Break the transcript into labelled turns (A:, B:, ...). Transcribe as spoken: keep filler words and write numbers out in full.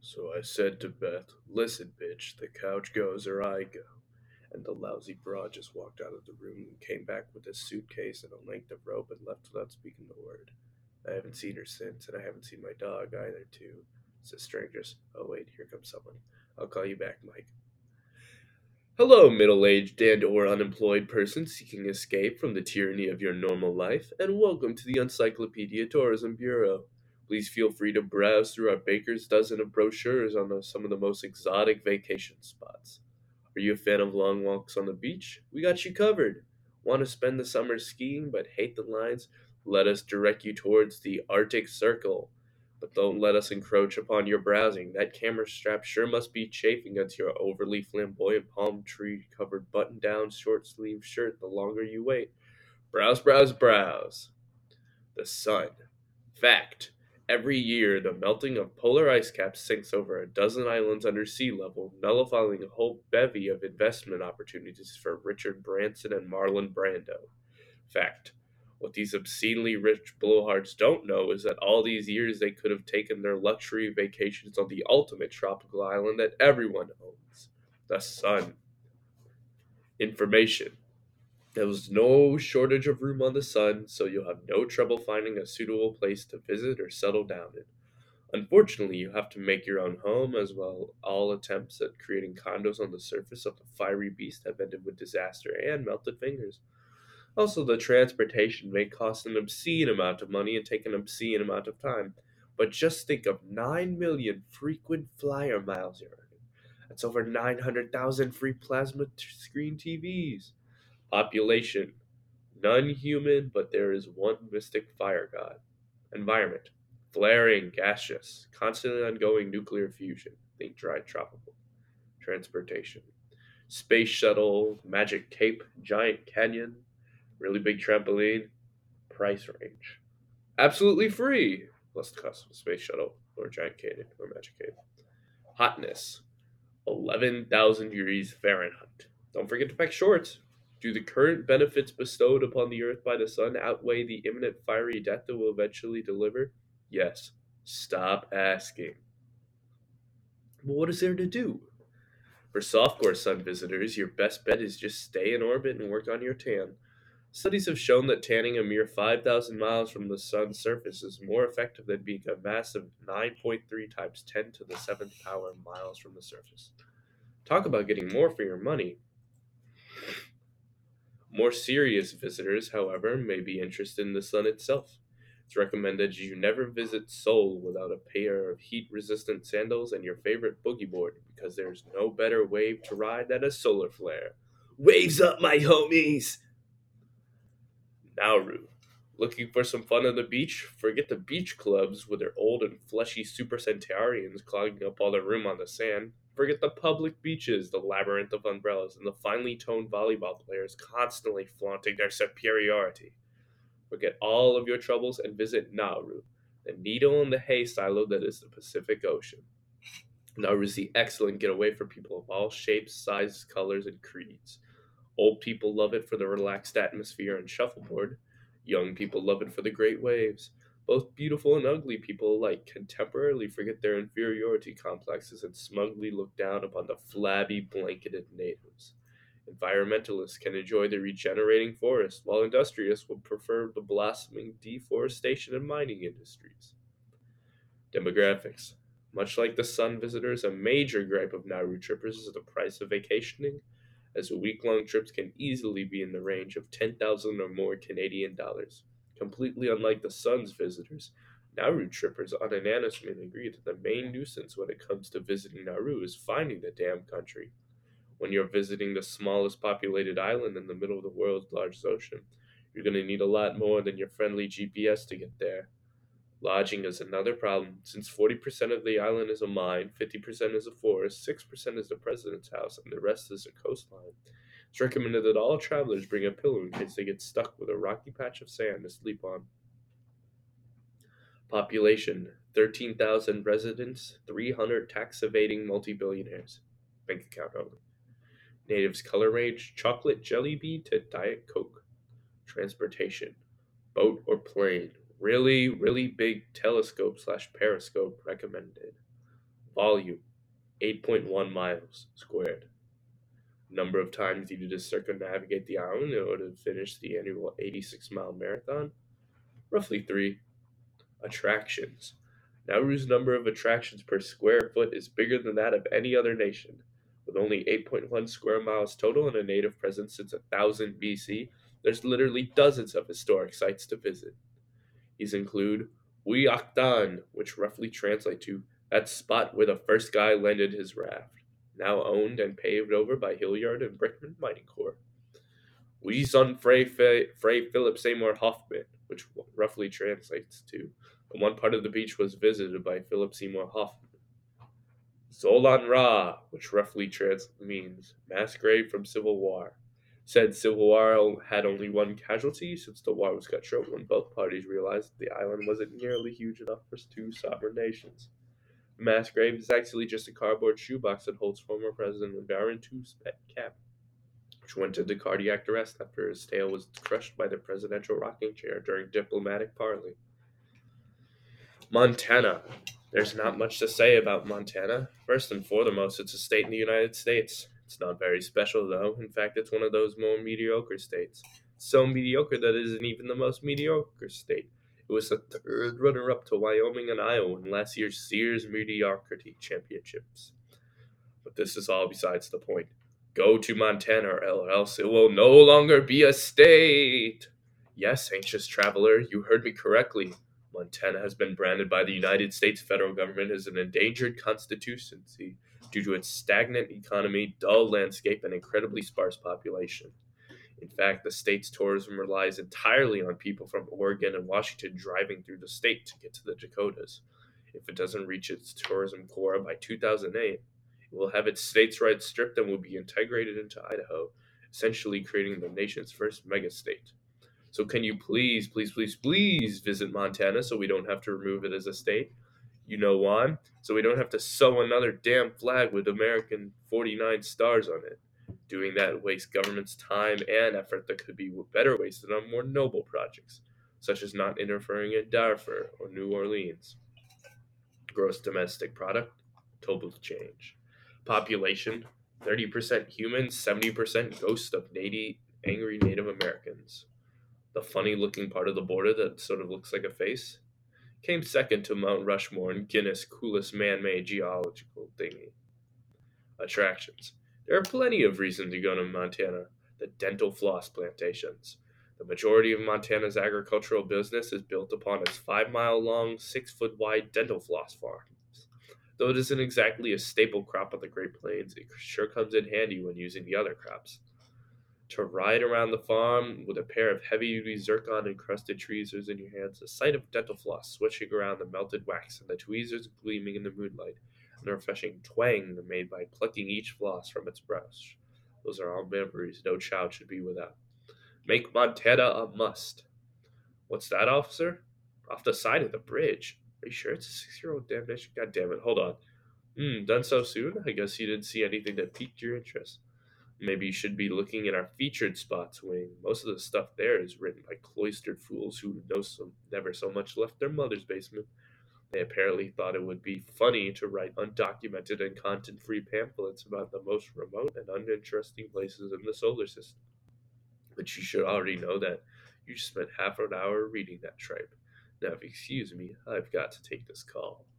A: So I said to Beth, "Listen, bitch, the couch goes or I go." And the lousy broad just walked out of the room and came back with a suitcase and a length of rope and left without speaking a word. I haven't seen her since, and I haven't seen my dog either, too, says strangers. Oh, wait, here comes someone. I'll call you back, Mike. Hello, middle aged and or unemployed person seeking escape from the tyranny of your normal life, and welcome to the Encyclopedia Tourism Bureau. Please feel free to browse through our baker's dozen of brochures on the, some of the most exotic vacation spots. Are you a fan of long walks on the beach? We got you covered. Want to spend the summer skiing but hate the lines? Let us direct you towards the Arctic Circle. But don't let us encroach upon your browsing. That camera strap sure must be chafing against your overly flamboyant palm tree covered button down short sleeve shirt the longer you wait. Browse, browse, browse. The sun. Fact. Every year, the melting of polar ice caps sinks over a dozen islands under sea level, nullifying a whole bevy of investment opportunities for Richard Branson and Marlon Brando. Fact. What these obscenely rich blowhards don't know is that all these years they could have taken their luxury vacations on the ultimate tropical island that everyone owns the sun. Information. There was no shortage of room on the sun, so you'll have no trouble finding a suitable place to visit or settle down in. Unfortunately, you have to make your own home as well. All attempts at creating condos on the surface of the fiery beast have ended with disaster and melted fingers. Also, the transportation may cost an obscene amount of money and take an obscene amount of time. But just think of nine million frequent flyer miles you're earning. That's over nine hundred thousand free plasma t- screen T Vs. Population. None human, but there is one mystic fire god. Environment. Flaring, gaseous, constantly ongoing nuclear fusion. Think dry tropical. Transportation. Space shuttle, magic cape, giant canyon, really big trampoline. Price range. Absolutely free. Plus the cost of a space shuttle or giant canyon or magic cape. Hotness. eleven thousand degrees Fahrenheit. Don't forget to pack shorts. Do the current benefits bestowed upon the earth by the sun outweigh the imminent fiery death it will eventually deliver? Yes. Stop asking. But what is there to do? For softcore sun visitors, your best bet is just stay in orbit and work on your tan. Studies have shown that tanning a mere five thousand miles from the sun's surface is more effective than being a massive nine point three times ten to the seventh power miles from the surface. Talk about getting more for your money. More serious visitors, however, may be interested in the sun itself. It's recommended you never visit Seoul without a pair of heat resistant sandals and your favorite boogie board because there's no better wave to ride than a solar flare. Waves up, my homies! Nauru. Looking for some fun on the beach? Forget the beach clubs with their old and fleshy super centenarians clogging up all the room on the sand. Forget the public beaches, the labyrinth of umbrellas, and the finely toned volleyball players constantly flaunting their superiority. Forget all of your troubles and visit Nauru, the needle in the hay silo that is the Pacific Ocean. Nauru is the excellent getaway for people of all shapes, sizes, colors, and creeds. Old people love it for the relaxed atmosphere and shuffleboard. Young people love it for the great waves. Both beautiful and ugly people alike can temporarily forget their inferiority complexes and smugly look down upon the flabby, blanketed natives. Environmentalists can enjoy the regenerating forest, while industrialists will prefer the blossoming deforestation and mining industries. Demographics. Much like the sun visitors, a major gripe of Nauru trippers is the price of vacationing, as week long trips can easily be in the range of ten thousand or more Canadian dollars. Completely unlike the sun's visitors, Nauru trippers unanimously agree that the main nuisance when it comes to visiting Nauru is finding the damn country. When you're visiting the smallest populated island in the middle of the world's largest ocean, you're going to need a lot more than your friendly G P S to get there. Lodging is another problem, since forty percent of the island is a mine, fifty percent is a forest, six percent is the president's house, and the rest is a coastline. It's recommended that all travelers bring a pillow in case they get stuck with a rocky patch of sand to sleep on. Population thirteen thousand residents, three hundred tax evading multi billionaires. Bank account only. Natives color range chocolate jelly bean to Diet Coke. Transportation boat or plane. Really, really big telescope slash periscope recommended. Volume eight point one miles squared. Number of times needed to circumnavigate the island in order to finish the annual eighty-six mile marathon? Roughly three. Attractions. Nauru's number of attractions per square foot is bigger than that of any other nation. With only eight point one square miles total and a native presence since one thousand B C, there's literally dozens of historic sites to visit. These include Uyaktan, which roughly translate to that spot where the first guy landed his raft, now owned and paved over by Hilliard and Brickman Mining Corp. We son Frey, Fe- Frey Philip Seymour Hoffman, which roughly translates to one part of the beach was visited by Philip Seymour Hoffman. Zolan Ra, which roughly trans- means mass grave from Civil War. Said Civil War had only one casualty since the war was cut short when both parties realized the island wasn't nearly huge enough for two sovereign nations. The mass grave is actually just a cardboard shoebox that holds former President Varantu's pet cat, which went into cardiac arrest after his tail was crushed by the presidential rocking chair during diplomatic parley. Montana. There's not much to say about Montana. First and foremost, it's a state in the United States. It's not very special, though. In fact, it's one of those more mediocre states. So mediocre that it isn't even the most mediocre state. It was the third runner up to Wyoming and Iowa in last year's Sears Mediocrity Championships. But this is all besides the point. Go to Montana, or else it will no longer be a state. Yes, anxious traveler, you heard me correctly. Montana has been branded by the United States federal government as an endangered constituency due to its stagnant economy, dull landscape, and incredibly sparse population. In fact, the state's tourism relies entirely on people from Oregon and Washington driving through the state to get to the Dakotas. If it doesn't reach its tourism core by two thousand eight, it will have its state's rights stripped and will be integrated into Idaho, essentially creating the nation's first megastate. So can you please, please, please, please visit Montana so we don't have to remove it as a state? You know why? So we don't have to sew another damn flag with American forty-nine stars on it. Doing that wastes government's time and effort that could be better wasted on more noble projects, such as not interfering in Darfur or New Orleans. Gross domestic product, total change. Population, thirty percent humans, seventy percent ghosts of native, angry Native Americans. The funny looking part of the border that sort of looks like a face, came second to Mount Rushmore and Guinness' coolest man made geological thingy. Attractions. There are plenty of reasons to go to Montana. The dental floss plantations. The majority of Montana's agricultural business is built upon its five mile long, six foot wide dental floss farms. Though it isn't exactly a staple crop of the Great Plains, it sure comes in handy when using the other crops. To ride around the farm with a pair of heavy-duty zircon-encrusted tweezers in your hands, a sight of dental floss swishing around the melted wax and the tweezers gleaming in the moonlight, and the refreshing twang made by plucking each floss from its brush. Those are all memories no child should be without. Make Montana a must. What's that, officer? Off the side of the bridge. Are you sure it's a six-year-old damnation? God damn it, hold on. Hmm, done so soon? I guess you didn't see anything that piqued your interest. Maybe you should be looking in our featured spots wing. Most of the stuff there is written by cloistered fools who know some, never so much left their mother's basement. They apparently thought it would be funny to write undocumented and content free pamphlets about the most remote and uninteresting places in the solar system. But you should already know that. You just spent half an hour reading that tripe. Now, if you excuse me, I've got to take this call.